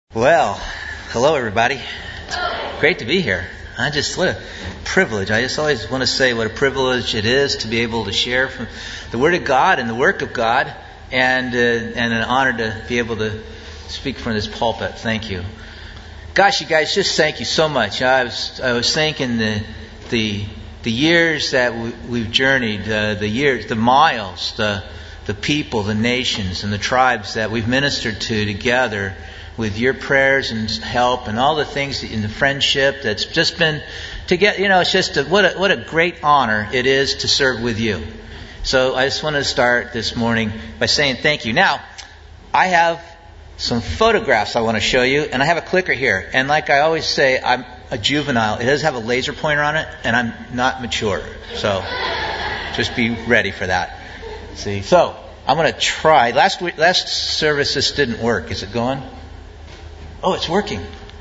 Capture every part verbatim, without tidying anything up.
Well, hello everybody. It's great to be here. I just, what a privilege. I just always want to say what a privilege it is to be able to share from the Word of God and the work of God, and uh, and an honor to be able to speak from this pulpit. Thank you. Gosh, you guys, just thank you so much. I was I was thinking the the the years that we, we've journeyed, uh, the years, the miles, the the people, the nations, and the tribes that we've ministered to together, with your prayers and help and all the things in the friendship that's just been to get, you know, it's just a, what a, what a great honor it is to serve with you. So I just want to start this morning by saying thank you. Now, I have some photographs I want to show you, and I have a clicker here. And like I always say, I'm a juvenile. It does have a laser pointer on it, and I'm not mature. So just be ready for that. See, so I'm going to try. Last week, last service, this didn't work. Is it going? Oh, it's working.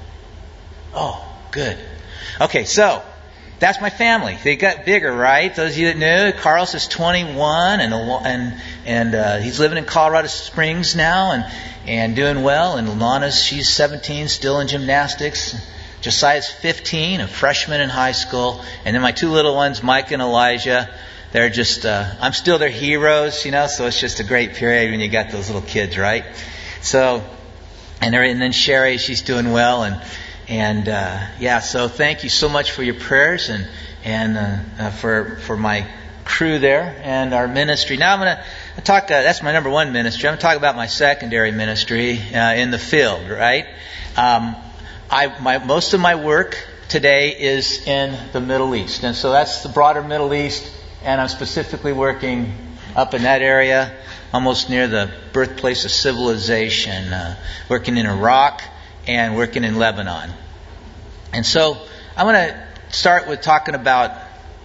Oh, good. Okay, so that's my family. They got bigger, right? Those of you that knew, Carlos is twenty-one, and and and uh, he's living in Colorado Springs now, and and doing well. And Lana's, she's seventeen, still in gymnastics. Josiah's fifteen, a freshman in high school, and then my two little ones, Mike and Elijah. They're just, uh, I'm still their heroes, you know. So it's just a great period when you got those little kids, right? So. And, and then Sherry, she's doing well, and and uh, yeah. So thank you so much for your prayers and and uh, uh, for for my crew there and our ministry. Now I'm going to talk. Uh, that's my number one ministry. I'm going to talk about my secondary ministry uh, in the field. Right. Um, I my most of my work today is in the Middle East, and so that's the broader Middle East, and I'm specifically working up in that area, almost near the birthplace of civilization, uh, working in Iraq and working in Lebanon. And so I'm going to start with talking about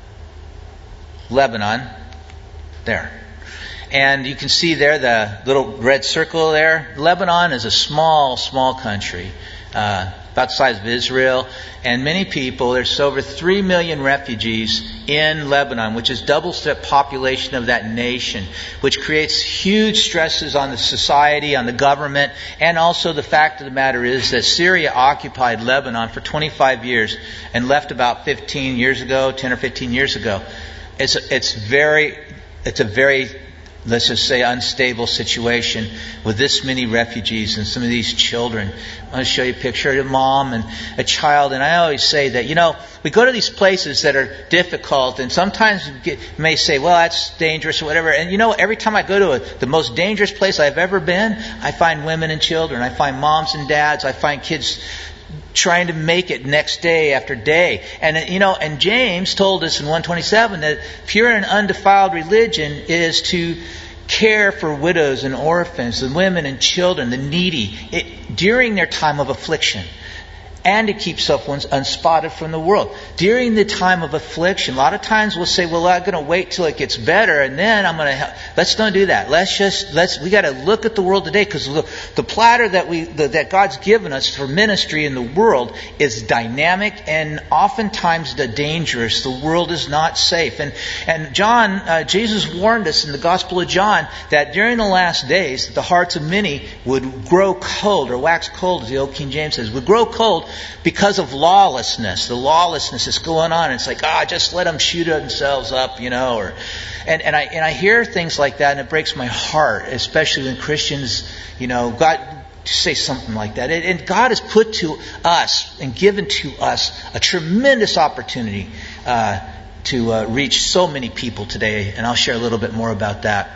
Lebanon. There. And you can see there the little red circle there. Lebanon is a small, small country, uh, about the size of Israel. And many people, there's over three million refugees in Lebanon, which is double the population of that nation, which creates huge stresses on the society, on the government, and also the fact of the matter is that Syria occupied Lebanon for twenty-five years and left about fifteen years ago, ten or fifteen years ago. It's it's very it's a very let's just say unstable situation with this many refugees and some of these children. I want to show you a picture of a mom and a child. And I always say that, you know, we go to these places that are difficult, and sometimes we get, may say, well, that's dangerous or whatever. And you know, every time I go to a, the most dangerous place I've ever been, I find women and children. I find moms and dads. I find kids trying to make it next day after day. And, you know, and James told us in one twenty-seven that pure and undefiled religion is to care for widows and orphans, the women and children, the needy, it, during their time of affliction. And to keep someone unspotted from the world. During the time of affliction, a lot of times we'll say, well, I'm going to wait till it gets better and then I'm going to help. Let's don't do that. Let's just, let's, we got to look at the world today, because the, the platter that we, the, that God's given us for ministry in the world is dynamic and oftentimes the dangerous. The world is not safe. And, and John, uh, Jesus warned us in the Gospel of John that during the last days, the hearts of many would grow cold, or wax cold, as the old King James says, would grow cold because of lawlessness. The lawlessness is going on. And it's like, ah, oh, just let them shoot themselves up, you know. Or, and, and I and I hear things like that, and it breaks my heart, especially when Christians, you know, God to say something like that. And, and God has put to us and given to us a tremendous opportunity uh, to uh, reach so many people today. And I'll share a little bit more about that.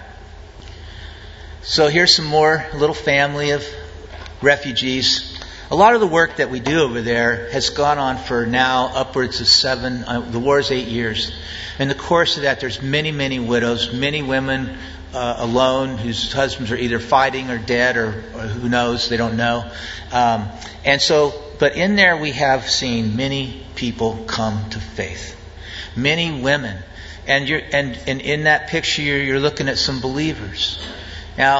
So here's some more, a little family of refugees. A lot of the work that we do over there has gone on for now upwards of seven, uh, the war is eight years. In the course of that, there's many, many widows, many women uh, alone whose husbands are either fighting or dead, or, or who knows, they don't know. Um, and so, but in there we have seen many people come to faith. Many women. And you're, and, and in that picture, you're, you're looking at some believers. Now,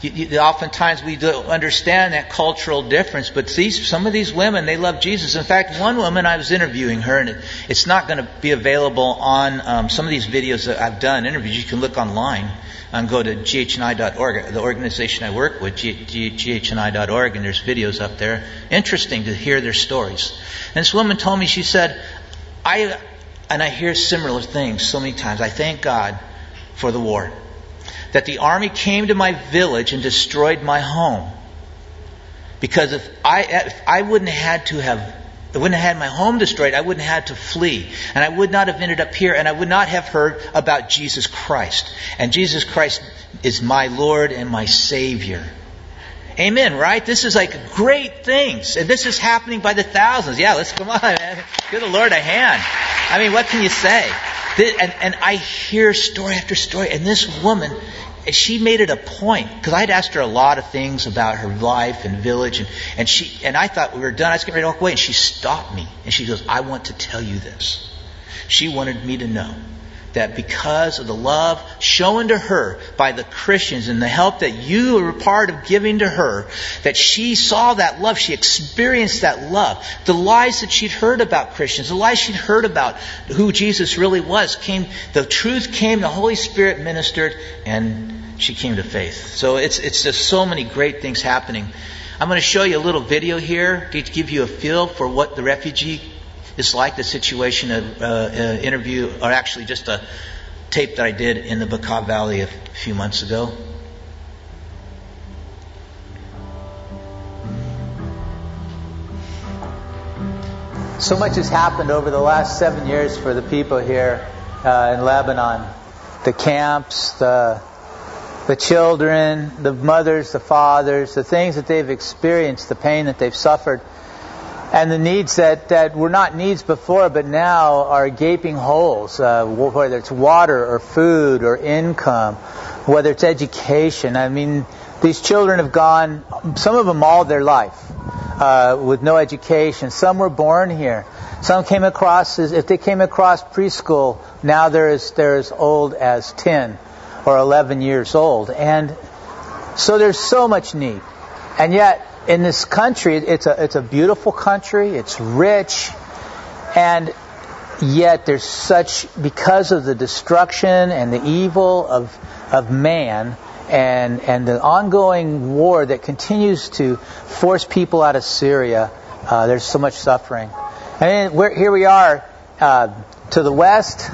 you, you, oftentimes we don't understand that cultural difference, but these, some of these women, they love Jesus. In fact, one woman, I was interviewing her, and it, it's not going to be available on um, some of these videos that I've done, interviews. You can look online and go to G H N I dot org, the organization I work with, G H N I dot org, and there's videos up there. Interesting to hear their stories. And this woman told me, she said, I, and I hear similar things so many times, I thank God for the war. That the army came to my village and destroyed my home. Because if I if I wouldn't have had to have, I wouldn't have had my home destroyed, I wouldn't have had to flee. And I would not have ended up here, and I would not have heard about Jesus Christ. And Jesus Christ is my Lord and my Savior. Amen, right? This is like great things. And this is happening by the thousands. Yeah, let's come on, man. Give the Lord a hand. I mean, what can you say? And, and I hear story after story. And this woman, she made it a point, because I'd asked her a lot of things about her life and village, and, and she and I thought we were done. I was getting ready to walk away, and she stopped me, and she goes, "I want to tell you this." She wanted me to know that because of the love shown to her by the Christians and the help that you were a part of giving to her, that she saw that love, she experienced that love. The lies that she'd heard about Christians, the lies she'd heard about who Jesus really was, came, the truth came, the Holy Spirit ministered, and she came to faith. So it's it's just so many great things happening. I'm going to show you a little video here to give you a feel for what the refugee is like, the situation, of uh, uh, interview, or actually just a tape that I did in the Bekaa Valley a few months ago. So much has happened over the last seven years for the people here uh, in Lebanon. The camps, the the children, the mothers, the fathers, the things that they've experienced, the pain that they've suffered. And the needs that, that were not needs before, but now are gaping holes, uh, whether it's water or food or income, whether it's education. I mean, these children have gone, some of them all their life, uh, with no education. Some were born here. Some came across, as, if they came across preschool, now they're as, they're as old as ten or eleven years old. And so there's so much need. And yet, in this country, it's a it's a beautiful country. It's rich, and yet there's such, because of the destruction and the evil of of man, and and the ongoing war that continues to force people out of Syria. Uh, there's so much suffering. And we're, here we are uh, to the west.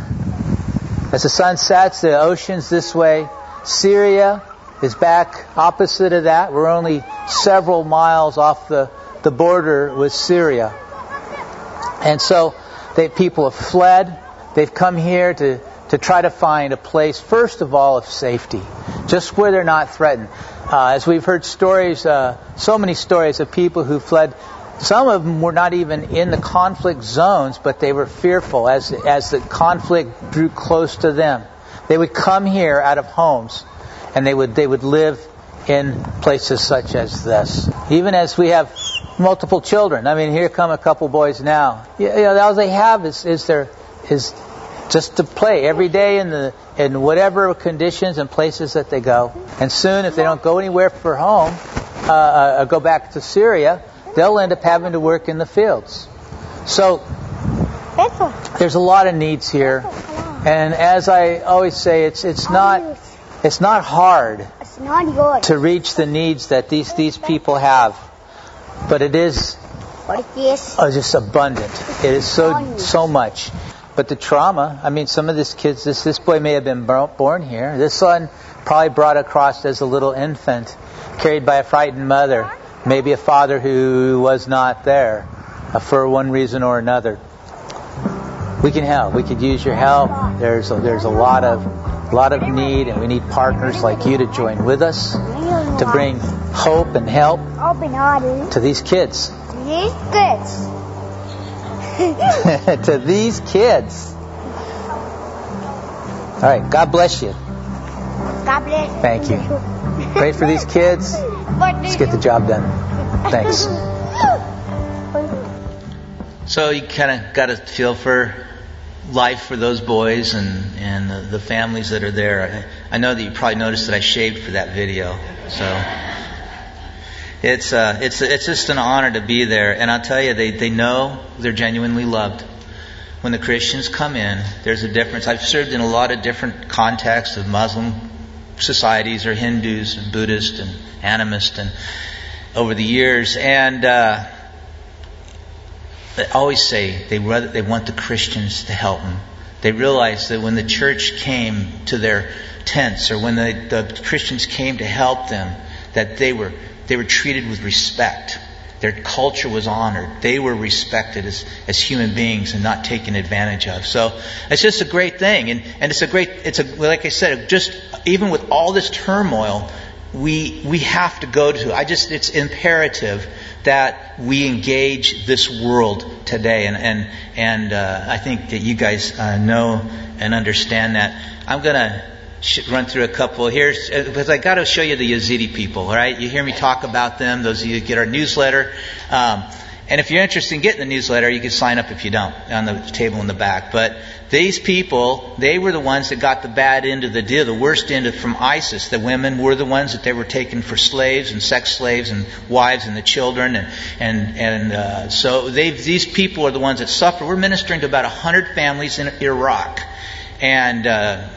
As the sun sets, the ocean's this way. Syria is back opposite of that. We're only several miles off the, the border with Syria. And so they, people have fled. They've come here to, to try to find a place, first of all, of safety, just where they're not threatened. Uh, as we've heard stories, uh, so many stories of people who fled. Some of them were not even in the conflict zones, but they were fearful as, as the conflict drew close to them. They would come here out of homes, and they would they would live in places such as this. Even as we have multiple children. I mean, here come a couple boys now. You know, all they have is is their is just to play every day in the in whatever conditions and places that they go. And soon, if they don't go anywhere for home, uh, uh, go back to Syria, they'll end up having to work in the fields. So there's a lot of needs here, and as I always say, it's it's not. It's not hard to reach the needs that these, these people have, but it is oh, just abundant. It is so so much. But the trauma, I mean, some of these kids, this this boy may have been born here. This son probably brought across as a little infant, carried by a frightened mother, maybe a father who was not there uh, for one reason or another. We can help. We could use your help. There's a, there's a lot of A lot of need, and we need partners like you to join with us to bring hope and help to these kids. These kids. To these kids. All right. God bless you. God bless. Thank you. Pray for these kids. Let's get the job done. Thanks. So you kind of got a feel for life for those boys and, and the, the families that are there. I know that you probably noticed that I shaved for that video. So it's uh, it's it's just an honor to be there. And I'll tell you, they, they know they're genuinely loved. When the Christians come in, there's a difference. I've served in a lot of different contexts of Muslim societies or Hindus and Buddhist and animist and over the years. And uh, they always say they rather, they want the Christians to help them. They realize that when the church came to their tents or when the, the Christians came to help them, that they were they were treated with respect. Their culture was honored. They were respected as, as human beings and not taken advantage of. So it's just a great thing. And, and it's a great, it's a, like I said, just even with all this turmoil, we, we have to go to, I just, it's imperative that we engage this world today. And, and, and, uh, I think that you guys, uh, know and understand that. I'm gonna run through a couple here because I got to show you the Yazidi people. All right, you hear me talk about them. Those of you who get our newsletter, um, and if you're interested in getting the newsletter, you can sign up if you don't on the table in the back. But these people, they were the ones that got the bad end of the deal, the worst end of, from ISIS. The women were the ones that they were taken for slaves and sex slaves and wives and the children, and and and uh, so they these people are the ones that suffer. We're ministering to about a hundred families in Iraq, and. Uh,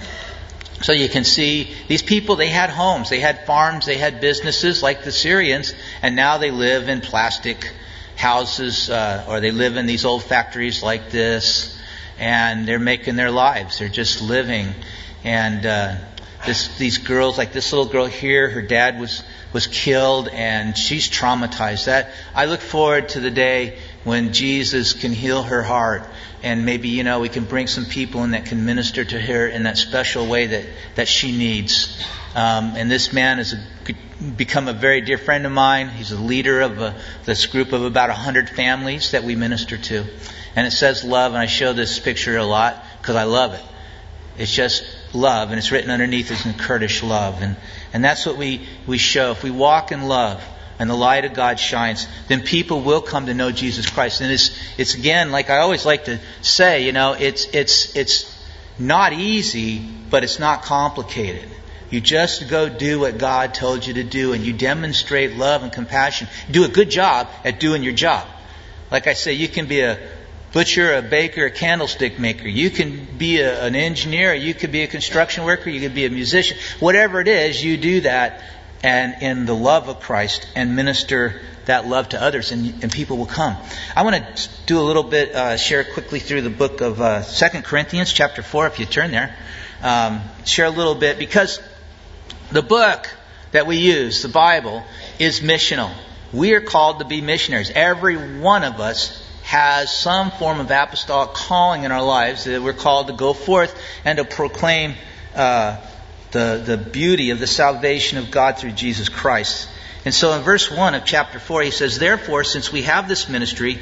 So you can see these people, they had homes, they had farms, they had businesses like the Syrians, and now they live in plastic houses, uh, or they live in these old factories like this, and they're making their lives. They're just living. And uh, this, these girls, like this little girl here, her dad was was killed, and she's traumatized. That I look forward to the day when Jesus can heal her heart. And maybe, you know, we can bring some people in that can minister to her in that special way that, that she needs. Um, and this man has become a very dear friend of mine. He's a leader of a, this group of about a hundred families that we minister to. And it says love, and I show this picture a lot because I love it. It's just love, and it's written underneath as in Kurdish love. And, and that's what we, we show. If we walk in love, and the light of God shines, then people will come to know Jesus Christ. And it's, it's again, like I always like to say, you know, it's, it's, it's not easy, but it's not complicated. You just go do what God told you to do, and you demonstrate love and compassion. You do a good job at doing your job. Like I say, you can be a butcher, a baker, a candlestick maker. You can be a, an engineer. You could be a construction worker. You could be a musician. Whatever it is, you do that. And in the love of Christ, and minister that love to others, and, and people will come. I want to do a little bit, uh, share quickly through the book of uh, Second Corinthians, chapter four, if you turn there. Um, share a little bit, because the book that we use, the Bible, is missional. We are called to be missionaries. Every one of us has some form of apostolic calling in our lives that we're called to go forth and to proclaim uh The, the beauty of the salvation of God through Jesus Christ. And so in verse one of chapter four, he says, "Therefore, since we have this ministry,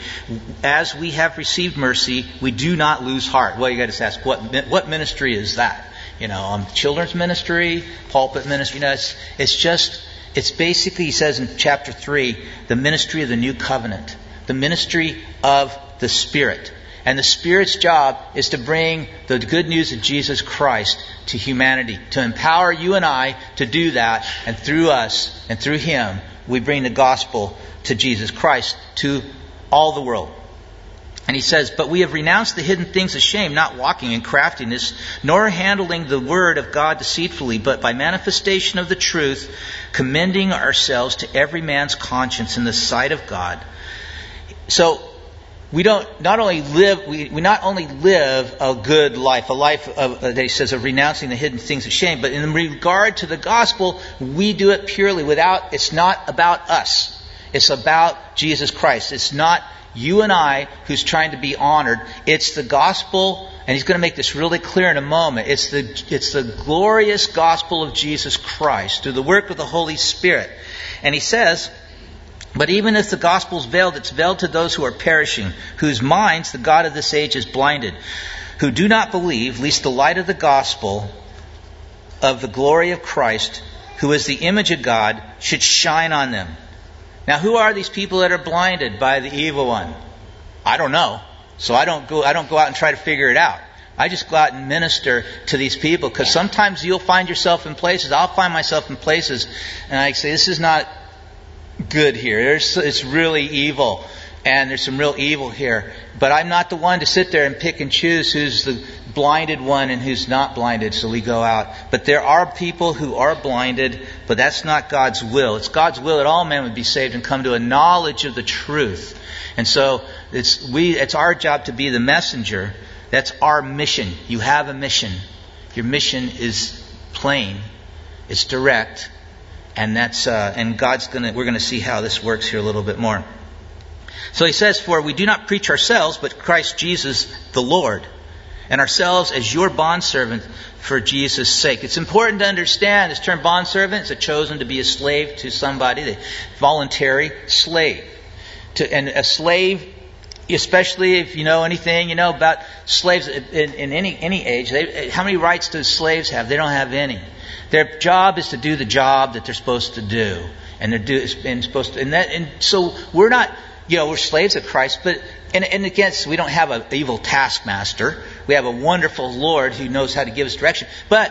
as we have received mercy, we do not lose heart." Well, you got to ask, what what ministry is that? You know, um, children's ministry, pulpit ministry. You know, it's, it's just, it's basically, he says in chapter three, the ministry of the new covenant. The ministry of the Spirit. And the Spirit's job is to bring the good news of Jesus Christ to humanity, to empower you and I to do that. And through us and through Him, we bring the gospel to Jesus Christ to all the world. And he says, "But we have renounced the hidden things of shame, not walking in craftiness, nor handling the word of God deceitfully, but by manifestation of the truth, commending ourselves to every man's conscience in the sight of God." So, We don't not only live we, we not only live a good life, a life of, uh, that he says, of renouncing the hidden things of shame, but in regard to the gospel, we do it purely without. It's not about us. It's about Jesus Christ. It's not you and I who's trying to be honored. It's the gospel, and he's going to make this really clear in a moment. It's the it's the glorious gospel of Jesus Christ through the work of the Holy Spirit. And he says, "But even if the gospel is veiled, it's veiled to those who are perishing, whose minds the God of this age is blinded, who do not believe, lest the light of the gospel of the glory of Christ, who is the image of God, should shine on them." Now, who are these people that are blinded by the evil one? I don't know. So I don't go I don't go out and try to figure it out. I just go out and minister to these people, because sometimes you'll find yourself in places, I'll find myself in places, and I say, this is not good here. There's, it's really evil, and there's some real evil here. But I'm not the one to sit there and pick and choose who's the blinded one and who's not blinded, so we go out. But there are people who are blinded, but that's not God's will. It's God's will that all men would be saved and come to a knowledge of the truth. And so it's we. It's our job to be the messenger. That's our mission. You have a mission. Your mission is plain. It's direct, and that's uh, and God's gonna. We're gonna see how this works here a little bit more. So he says, "For we do not preach ourselves, but Christ Jesus the Lord, and ourselves as your bondservant for Jesus' sake." It's important to understand this term bondservant is a chosen to be a slave to somebody, the voluntary slave. To, and a slave, especially if you know anything, you know about slaves in, in any any age. They, how many rights do slaves have? They don't have any. Their job is to do the job that they're supposed to do, and they're do, and supposed to. And that, and so we're not, you know, we're slaves of Christ, but and, and again, we don't have an evil taskmaster. We have a wonderful Lord who knows how to give us direction. But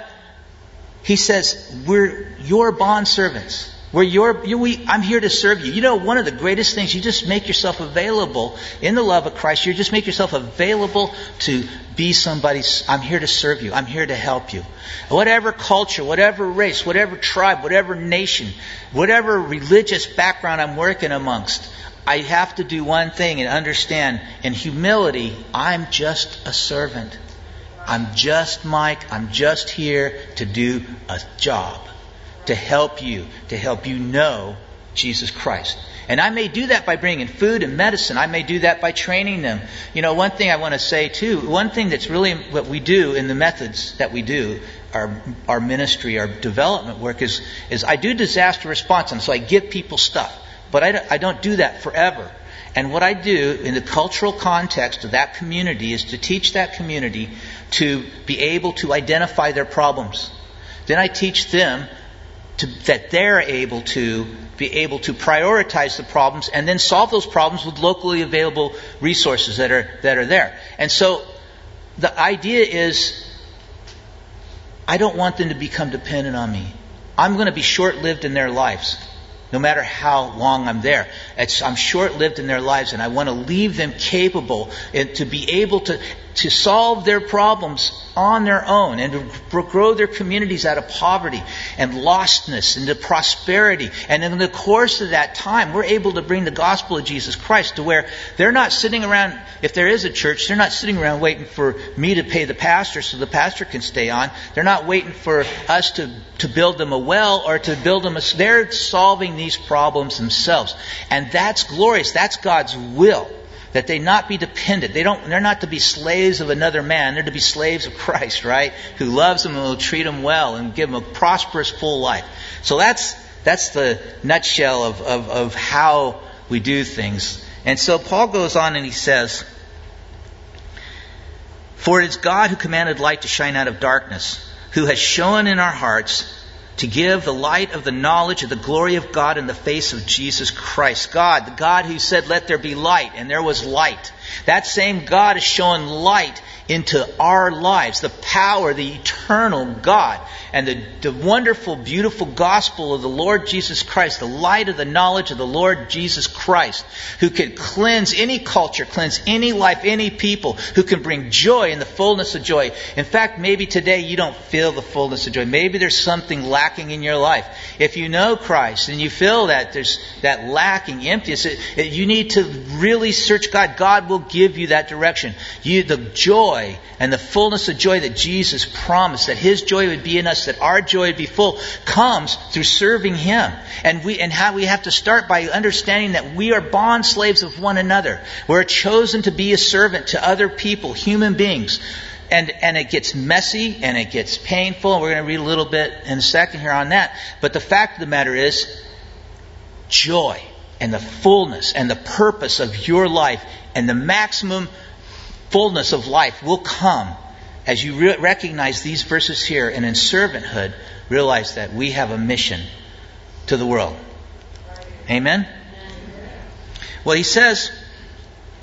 he says we're your bondservants. We're your, you, we, I'm here to serve you. You know, one of the greatest things, you just make yourself available in the love of Christ. You just make yourself available to be somebody's, I'm here to serve you. I'm here to help you. Whatever culture, whatever race, whatever tribe, whatever nation, whatever religious background I'm working amongst, I have to do one thing and understand in humility, I'm just a servant. I'm just Mike. I'm just here to do a job. To help you, to help you know Jesus Christ. And I may do that by bringing food and medicine. I may do that by training them. You know, one thing I want to say too, one thing that's really what we do in the methods that we do, our our ministry, our development work is, is I do disaster response. And so I give people stuff. But I don't, I don't do that forever. And what I do in the cultural context of that community is to teach that community to be able to identify their problems. Then I teach them To, that they're able to be able to prioritize the problems and then solve those problems with locally available resources that are that are there. And so the idea is, I don't want them to become dependent on me. I'm going to be short-lived in their lives, no matter how long I'm there. It's, I'm short-lived in their lives, and I want to leave them capable to be able to to solve their problems on their own and to grow their communities out of poverty and lostness into prosperity. And in the course of that time, we're able to bring the gospel of Jesus Christ to where they're not sitting around, if there is a church, they're not sitting around waiting for me to pay the pastor so the pastor can stay on. They're not waiting for us to, to build them a well or to build them a... They're solving these problems themselves. And that's glorious. That's God's will. That they not be dependent. They don't. They're not to be slaves of another man. They're to be slaves of Christ, right? Who loves them and will treat them well and give them a prosperous, full life. So that's that's the nutshell of, of, of how we do things. And so Paul goes on and he says, "For it is God who commanded light to shine out of darkness, who has shown in our hearts to give the light of the knowledge of the glory of God in the face of Jesus Christ." God, the God who said, "Let there be light," and there was light. That same God is showing light into our lives. The power, the eternal God, and the, the wonderful, beautiful gospel of the Lord Jesus Christ, the light of the knowledge of the Lord Jesus Christ, who can cleanse any culture, cleanse any life, any people, who can bring joy in the fullness of joy. In fact, maybe today you don't feel the fullness of joy. Maybe there's something lacking in your life. If you know Christ and you feel that there's that lacking, emptiness, it, it, you need to really search God. God will give you that direction. You, the joy and the fullness of joy that Jesus promised, that His joy would be in us, that our joy would be full, comes through serving Him. And we and how we have to start by understanding that we are bond slaves of one another. We're chosen to be a servant to other people, human beings. And and it gets messy and it gets painful. And we're going to read a little bit in a second here on that. But the fact of the matter is, joy and the fullness and the purpose of your life and the maximum fullness of life will come as you re- recognize these verses here, and in servanthood realize that we have a mission to the world. Amen? Well, he says,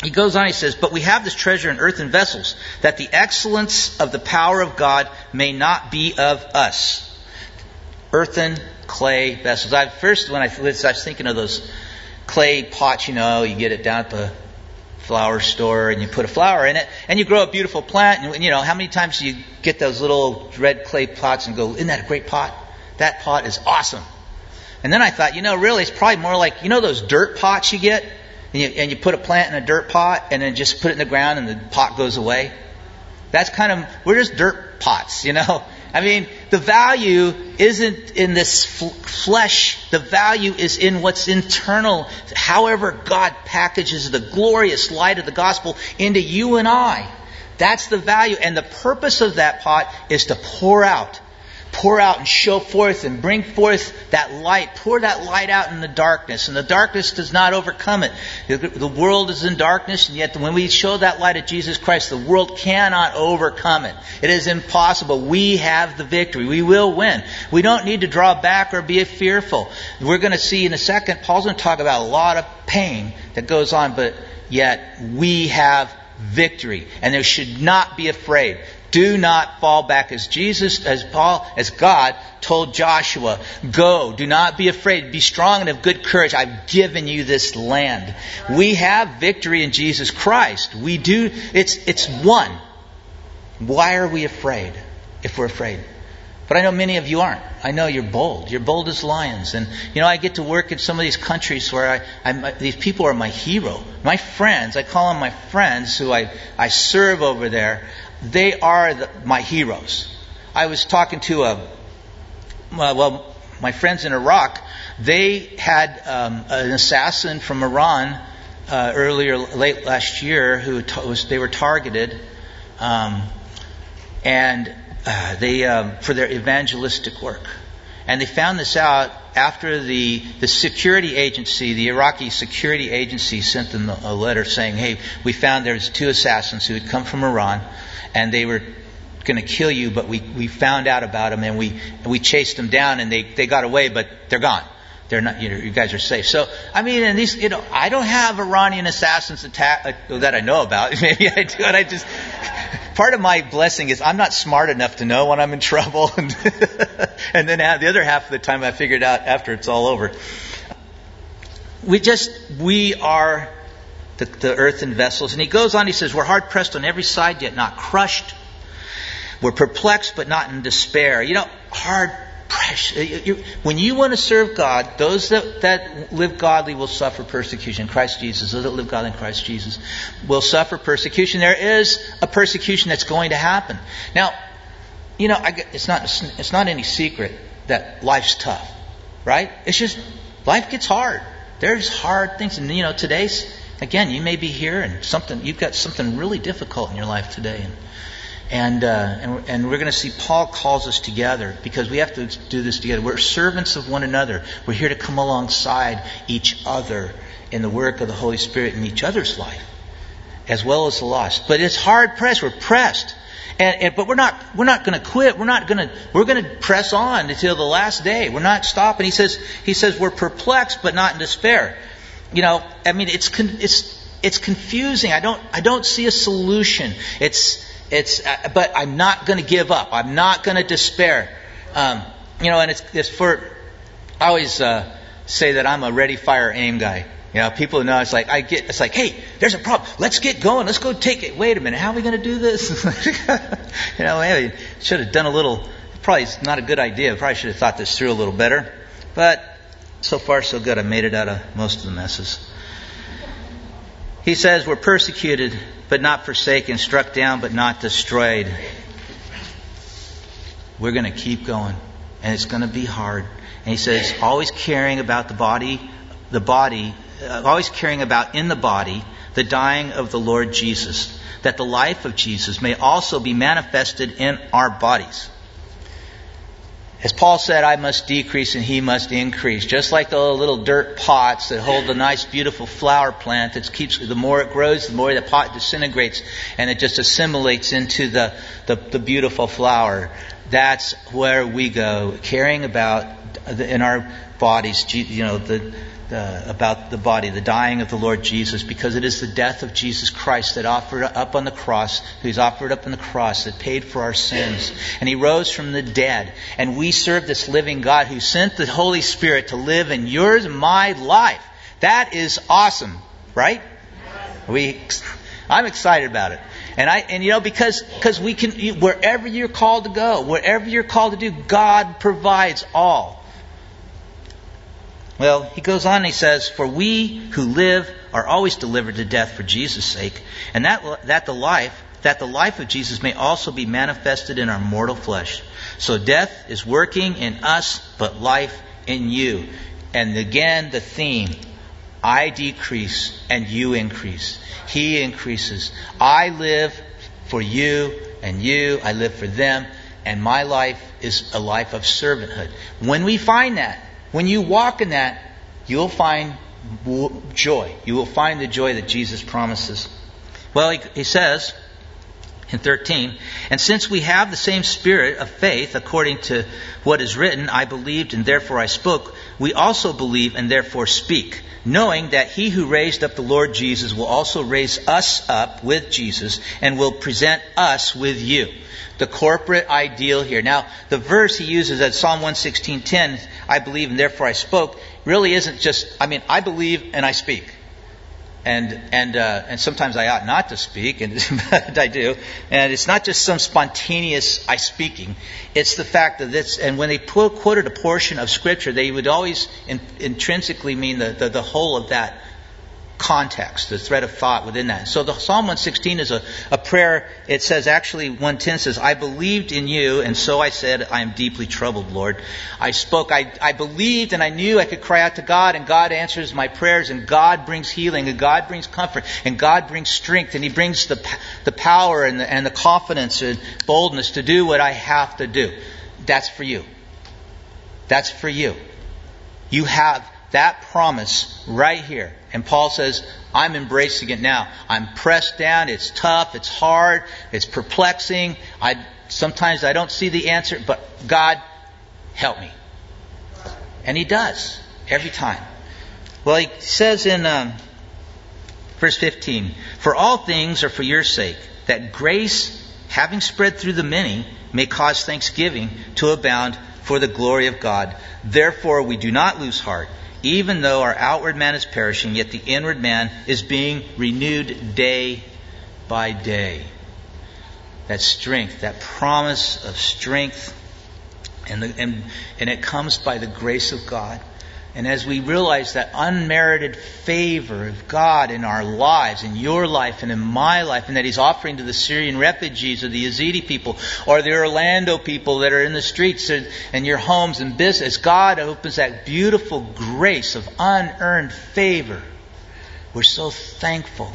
he goes on, he says, but we have this treasure in earthen vessels, that the excellence of the power of God may not be of us. Earthen, clay vessels. I first, when I, I was thinking of those clay pots, you know, you get it down at the flower store and you put a flower in it and you grow a beautiful plant. And, you know, how many times do you get those little red clay pots and go, isn't that a great pot? That pot is awesome. And then I thought, you know, really, it's probably more like, you know, those dirt pots you get? And you, and you put a plant in a dirt pot and then just put it in the ground and the pot goes away. That's kind of, we're just dirt pots, you know. I mean, the value isn't in this f- flesh. The value is in what's internal. However God packages the glorious light of the gospel into you and I. That's the value. And the purpose of that pot is to pour out. Pour out and show forth and bring forth that light. Pour that light out in the darkness. And the darkness does not overcome it. The world is in darkness, and yet when we show that light of Jesus Christ, the world cannot overcome it. It is impossible. We have the victory. We will win. We don't need to draw back or be fearful. We're going to see in a second, Paul's going to talk about a lot of pain that goes on, but yet we have victory. And there should not be afraid. Do not fall back, as Jesus, as Paul, as God told Joshua, go, do not be afraid, be strong and of good courage. I've given you this land. We have victory in Jesus Christ. We do, it's, it's won. Why are we afraid if we're afraid? But I know many of you aren't. I know you're bold. You're bold as lions. And, you know, I get to work in some of these countries where I, I these people are my hero. My friends, I call them my friends who I, I serve over there. They are the, my heroes. I was talking to a, well, my friends in Iraq. They had um, an assassin from Iran uh, earlier, late last year, who t- was they were targeted, um, and uh, they um, for their evangelistic work. And they found this out after the the security agency, the Iraqi security agency, sent them a letter saying, "Hey, we found there's two assassins who had come from Iran." And they were going to kill you, but we, we found out about them and we and we chased them down and they, they got away, but they're gone. They're not. You know, you guys are safe. So I mean, and these, you know, I don't have Iranian assassins attack uh, that I know about. Maybe I do, and I just part of my blessing is I'm not smart enough to know when I'm in trouble, and, and then the other half of the time I figured out after it's all over. We just we are. The, the earthen vessels. And he goes on, he says, we're hard pressed on every side, yet not crushed. We're perplexed, but not in despair. You know, hard pressed. When you want to serve God, those that, that live godly will suffer persecution. Christ Jesus, those that live godly in Christ Jesus will suffer persecution. There is a persecution that's going to happen. Now, you know, I, it's not it's not any secret that life's tough, right? It's just, life gets hard. There's hard things. And, you know, today's, again, you may be here and something you've got something really difficult in your life today, and and uh, and, and we're going to see Paul calls us together because we have to do this together. We're servants of one another. We're here to come alongside each other in the work of the Holy Spirit in each other's life, as well as the lost. But it's hard pressed. We're pressed, and, and but we're not we're not going to quit. We're not going to we're going to press on until the last day. We're not stopping. He says he says we're perplexed, but not in despair. You know, I mean, it's it's it's confusing. I don't I don't see a solution. It's it's, uh, but I'm not going to give up. I'm not going to despair. Um, you know, and it's it's for. I always uh, say that I'm a ready, fire, aim guy. You know, people know it's like I get. It's like, hey, there's a problem. Let's get going. Let's go take it. Wait a minute. How are we going to do this? You know, hey, should have done a little. Probably not a good idea. Probably should have thought this through a little better. But so far, so good. I made it out of most of the messes. He says we're persecuted, but not forsaken, struck down, but not destroyed. We're going to keep going, and it's going to be hard. And he says, always caring about the body, the body, uh, always caring about in the body the dying of the Lord Jesus, that the life of Jesus may also be manifested in our bodies. As Paul said, I must decrease and he must increase. Just like the little dirt pots that hold the nice, beautiful flower plant that keeps, the more it grows, the more the pot disintegrates and it just assimilates into the, the, the beautiful flower. That's where we go, caring about the, in our bodies, you know, the uh, about the body, the dying of the Lord Jesus, because it is the death of Jesus Christ that offered up on the cross, who's offered up on the cross, that paid for our sins. And He rose from the dead. And we serve this living God who sent the Holy Spirit to live in yours and my life. That is awesome, right? We, I'm excited about it. And I, and you know, because, because we can, wherever you're called to go, wherever you're called to do, God provides all. Well, he goes on and he says, for we who live are always delivered to death for Jesus' sake, and that, that the life, that the life of Jesus may also be manifested in our mortal flesh. So death is working in us, but life in you. And again, the theme, I decrease and you increase. He increases. I live for you and you. I live for them. And my life is a life of servanthood. When we find that, when you walk in that, you'll find joy. You will find the joy that Jesus promises. Well, he, he says in thirteen, and since we have the same spirit of faith, according to what is written, I believed and therefore I spoke, we also believe and therefore speak, knowing that He who raised up the Lord Jesus will also raise us up with Jesus and will present us with you. The corporate ideal here. Now, the verse he uses at Psalm one sixteen ten, I believe and therefore I spoke, really isn't just, I mean, I believe and I speak. And and uh, and sometimes I ought not to speak, and but I do. And it's not just some spontaneous I speaking. It's the fact that this, and when they put, quoted a portion of Scripture, they would always in, intrinsically mean the, the, the whole of that context, the thread of thought within that. So the Psalm one sixteen is a, a prayer. It says, actually, one ten says, I believed in you, and so I said, I am deeply troubled, Lord. I spoke, I, I believed, and I knew I could cry out to God, and God answers my prayers, and God brings healing, and God brings comfort, and God brings strength, and He brings the the power and the, and the confidence and boldness to do what I have to do. That's for you. That's for you. You have that promise right here. And Paul says, I'm embracing it now. I'm pressed down. It's tough. It's hard. It's perplexing. I sometimes I don't see the answer, but God, help me. And He does every time. Well, He says in um, verse fifteen, for all things are for your sake, that grace, having spread through the many, may cause thanksgiving to abound for the glory of God. Therefore, we do not lose heart. Even though our outward man is perishing, yet the inward man is being renewed day by day. That strength, that promise of strength, and, the, and, and it comes by the grace of God. And as we realize that unmerited favor of God in our lives, in your life and in my life, and that He's offering to the Syrian refugees or the Yazidi people or the Orlando people that are in the streets and, and your homes and business, God opens that beautiful grace of unearned favor. We're so thankful.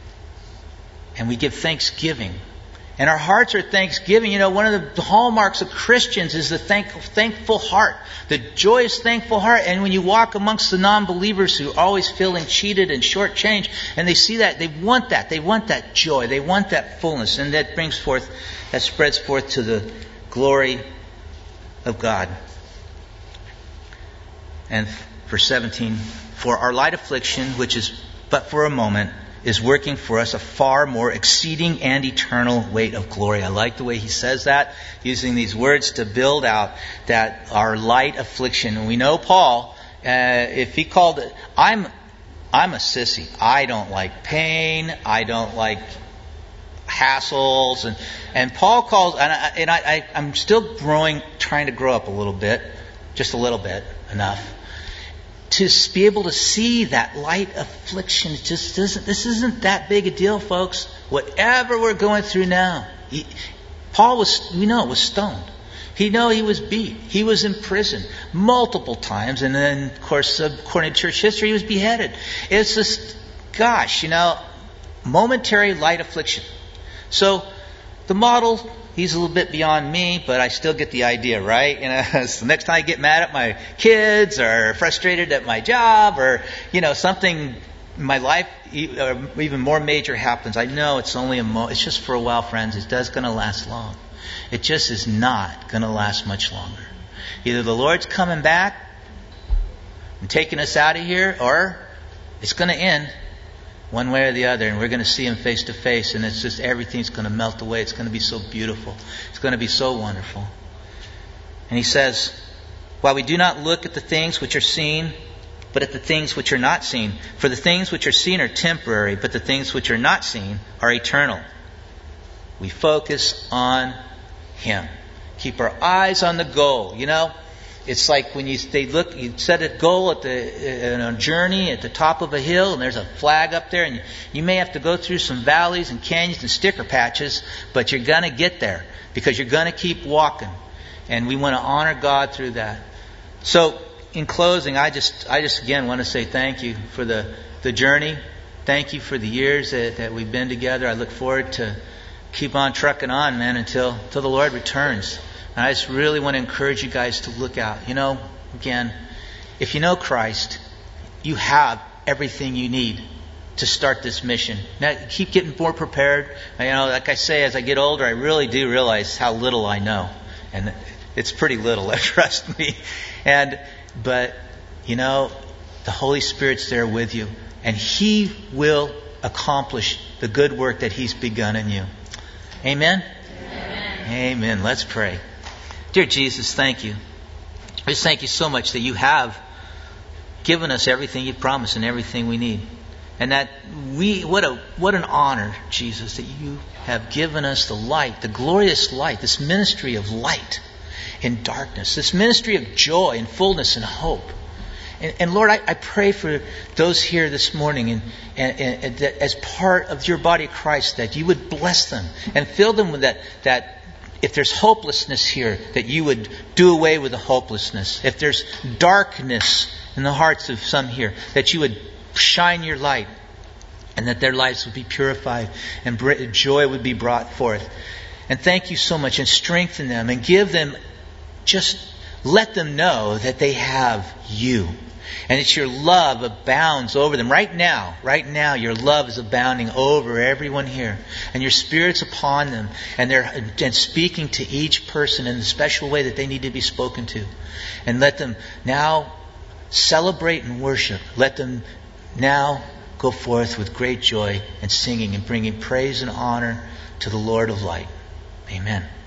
And we give thanksgiving. And our hearts are thanksgiving. You know, one of the hallmarks of Christians is the thankful, thankful heart. The joyous, thankful heart. And when you walk amongst the non-believers who are always feeling cheated and shortchanged, and they see that, they want that. They want that joy. They want that fullness. And that brings forth, that spreads forth to the glory of God. And verse seventeen, for our light affliction, which is but for a moment, is working for us a far more exceeding and eternal weight of glory. I like the way he says that, using these words to build out that our light affliction. And we know Paul, uh, if he called it, I'm, I'm a sissy. I don't like pain. I don't like hassles. And, and Paul calls, and, I, and I, I, I'm still growing, trying to grow up a little bit, just a little bit, enough. To be able to see that light affliction just isn't, this isn't that big a deal, folks. Whatever we're going through now. He, Paul was, we know, was stoned. He know he was beat. He was in prison multiple times. And then, of course, according to church history, he was beheaded. It's just, gosh, you know, momentary light affliction. So, the model, he's a little bit beyond me, but I still get the idea, right? You know, so next time I get mad at my kids or frustrated at my job or, you know, something in my life even more major happens, I know it's only a moment. It's just for a while, friends. It does going to last long. It just is not going to last much longer. Either the Lord's coming back and taking us out of here, or it's going to end one way or the other, and we're going to see Him face to face, and it's just everything's going to melt away. It's going to be so beautiful. It's going to be so wonderful. And He says, while we do not look at the things which are seen, but at the things which are not seen. For the things which are seen are temporary, but the things which are not seen are eternal. We focus on Him. Keep our eyes on the goal. You know, it's like when you they look, you set a goal at the in a journey at the top of a hill, and there's a flag up there, and you, you may have to go through some valleys and canyons and sticker patches, but you're going to get there because you're going to keep walking. And we want to honor God through that. So, in closing, I just, I just again want to say thank you for the, the journey. Thank you for the years that, that we've been together. I look forward to keep on trucking on, man, until, until the Lord returns. And I just really want to encourage you guys to look out. You know, again, if you know Christ, you have everything you need to start this mission. Now, keep getting more prepared. You know, like I say, as I get older, I really do realize how little I know. And it's pretty little, trust me. And But, you know, the Holy Spirit's there with you. And He will accomplish the good work that He's begun in you. Amen? Amen. Amen. Let's pray. Dear Jesus, thank you. I just thank you so much that you have given us everything you promised and everything we need. And that we, what a what an honor, Jesus, that you have given us the light, the glorious light, this ministry of light in darkness, this ministry of joy and fullness and hope. And, and Lord, I, I pray for those here this morning, and, and, and that as part of your body of Christ, that you would bless them and fill them with that, that if there's hopelessness here, that you would do away with the hopelessness. If there's darkness in the hearts of some here, that you would shine your light, and that their lives would be purified and joy would be brought forth. And thank you so much, and strengthen them and give them, just let them know that they have you. And it's your love abounds over them. Right now, right now, your love is abounding over everyone here. And your Spirit's upon them. And they're and speaking to each person in the special way that they need to be spoken to. And let them now celebrate and worship. Let them now go forth with great joy and singing and bringing praise and honor to the Lord of light. Amen.